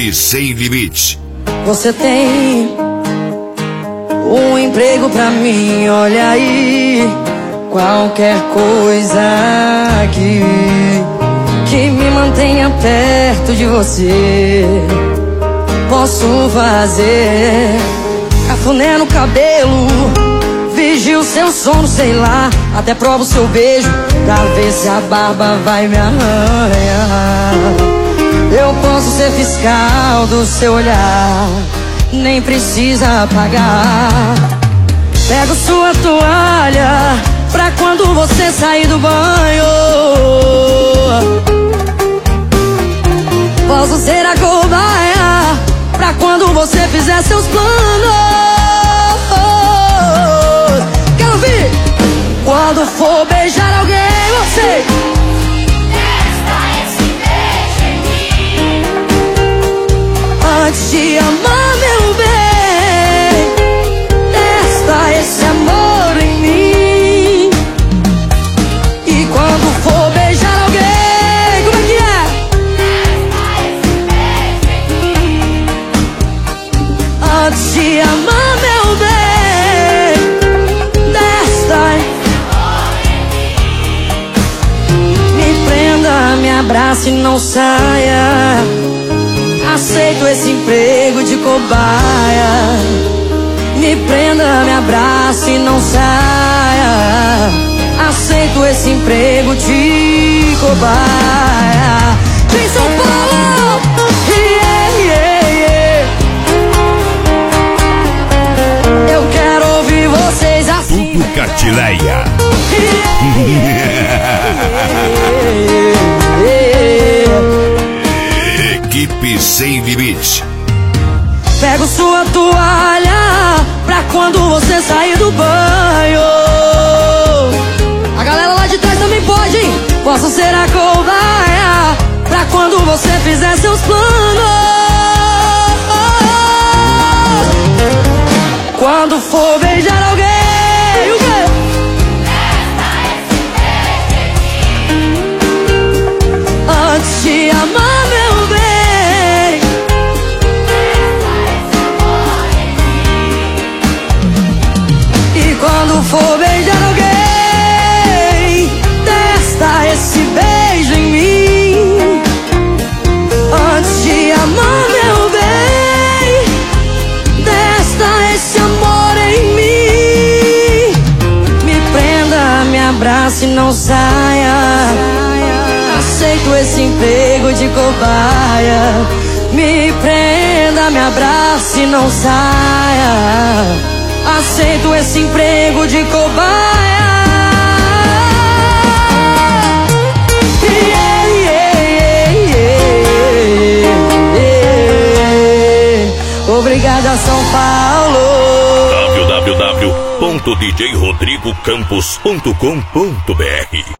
Equipe Sem Limite. Você tem um emprego pra mim, olha aí. Qualquer coisa que me mantenha perto de você, posso fazer. Cafuné no cabelo, vigio seu sono, sei lá. Até provo seu beijo pra ver se a barba vai me arranhar. Eu posso ser fiscal do seu olhar, nem precisa apagar. Pego sua toalha pra quando você sair do banho. Posso ser a cobaia pra quando você fizer seus planos. Quero ouvir! Quando for beijar alguém, você testa esse beijo em mim. antes de amar, meu bem, testa esse amor em mim. E quando for beijar alguém, como é que é? Testa esse beijo em mim. Antes de amar, meu bem, testa. Me prenda, me abrace e não saia. Aceito esse emprego de cobaia. Me prenda, me abrace e não saia. Aceito esse emprego de cobaia. Vem São Paulo! Yeah, yeah, yeah. Eu quero ouvir vocês assim. Tudo Catileia. Equipe Sem Limite. Pego sua toalha pra quando você sair do banho. A galera lá de trás também pode, hein? Posso ser a cobaia pra quando você fizer seus planos. Quando for beijar alguém, o quê? Antes de amar, meu bem, e quando for beijar alguém, testa esse beijo em mim. Antes de amar, meu bem, testa esse amor em mim. Me prenda, me abrace e não saia. Aceito esse emprego de cobaia. Me prenda, me abrace e não saia. Aceito esse emprego de cobaia. Yeah, yeah, yeah, yeah. Obrigada, São Paulo. www.djrodrigocampos.com.br